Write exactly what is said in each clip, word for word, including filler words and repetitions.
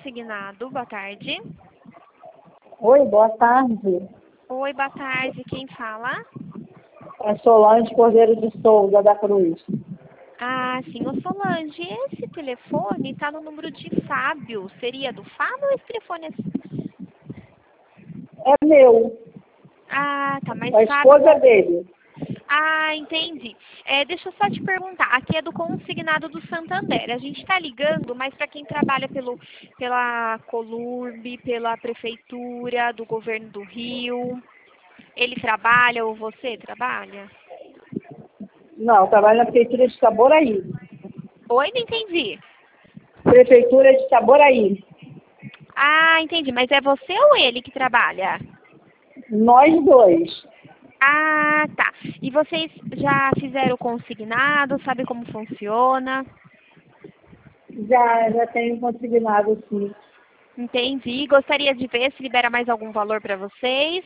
consignado. Boa tarde. Oi, boa tarde. Oi, boa tarde. Quem fala? É Solange Cordeiro de Souza, da Cruz. Ah, sim, ô Solange, esse telefone está no número de Fábio. Seria do Fábio ou esse telefone é... É meu, Ah, tá, mas a Fábio... esposa dele. Ah, entendi. É, deixa eu só te perguntar. Aqui é do consignado do Santander. A gente está ligando, mas para quem trabalha pelo, pela Colurb, pela Prefeitura, do Governo do Rio. Ele trabalha ou você trabalha? Não, trabalho na Prefeitura de Saboraí. Oi, não entendi. Prefeitura de Saboraí. Ah, entendi. Mas é você ou ele que trabalha? Nós dois. Ah, tá. E vocês já fizeram o consignado? Sabe como funciona? Já, já tenho consignado, sim. Entendi. Gostaria de ver se libera mais algum valor para vocês.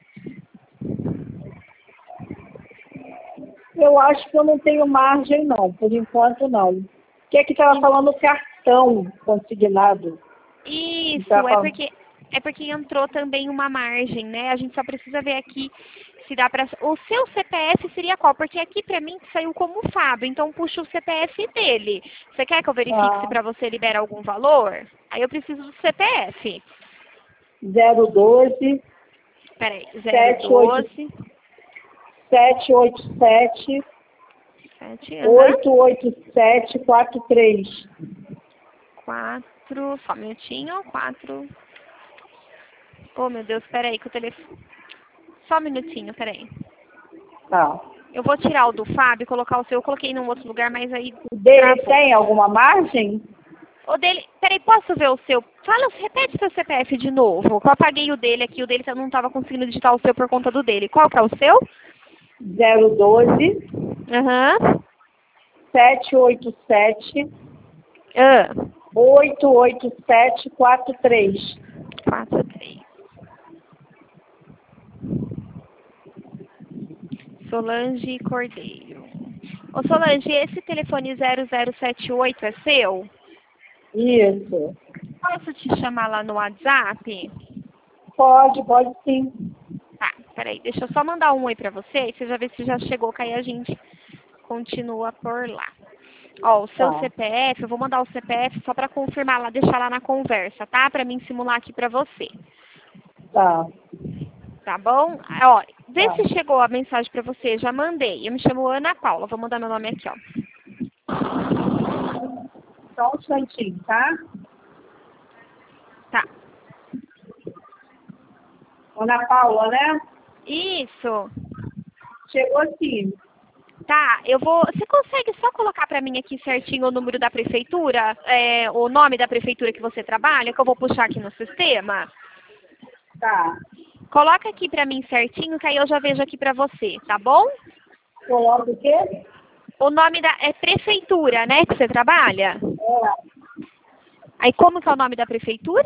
Eu acho que eu não tenho margem, não. Por enquanto, não. O que é que estava falando cartão consignado? Isso, Tava é falando- porque é porque entrou também uma margem, né? A gente só precisa ver aqui se dá para... O seu C P F seria qual? Porque aqui para mim saiu como Fábio, então puxa o C P F dele. Você quer que eu verifique se Ah, para você libera algum valor? Aí eu preciso do C P F. zero doze, Peraí, zero sete oito doze, sete oito sete, sete, aham, oito oito sete quatro três. quatro, só um minutinho, quatro. Oh, meu Deus, peraí que o telefone... Só um minutinho, peraí. Tá. Eu vou tirar o do Fábio e colocar o seu. Eu coloquei num outro lugar, mas aí O dele travou. tem alguma margem? O dele... Peraí, posso ver o seu? Fala, repete seu C P F de novo. Eu apaguei o dele aqui, o dele eu não estava conseguindo digitar o seu por conta do dele. Qual que é o seu? zero doze, Aham. sete oito sete, Ah. oito oito sete quatro três. quatro, três. Solange Cordeiro. Ô Solange, esse telefone zero zero sete oito é seu? Isso. Posso te chamar lá no WhatsApp? Pode, pode sim. Tá, peraí, deixa eu só mandar um oi pra você, e você já vê se já chegou, que aí a gente continua por lá. Ó, o seu Tá, C P F, eu vou mandar o C P F só pra confirmar lá, deixar lá na conversa, tá? Pra mim simular aqui pra você, tá, tá bom? Ó, vê tá. se chegou a mensagem pra você, já mandei. Eu me chamo Ana Paula, vou mandar meu nome aqui, ó. Só um instantinho, tá? Tá. Ana Paula, né? Isso. Chegou sim. Tá, eu vou... Você consegue só colocar pra mim aqui certinho o número da prefeitura, é, o nome da prefeitura que você trabalha, que eu vou puxar aqui no sistema? Tá. Coloca aqui pra mim certinho, que aí eu já vejo aqui pra você, tá bom? Coloca o quê? O nome da... É prefeitura, né, que você trabalha? É. Aí como que é o nome da prefeitura?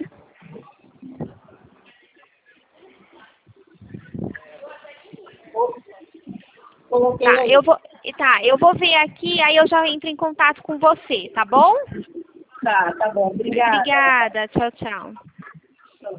Coloquei Tá, aí. eu vou... Tá, eu vou ver aqui, aí eu já entro em contato com você, tá bom? Tá, tá bom. Obrigada. Obrigada, tchau, tchau.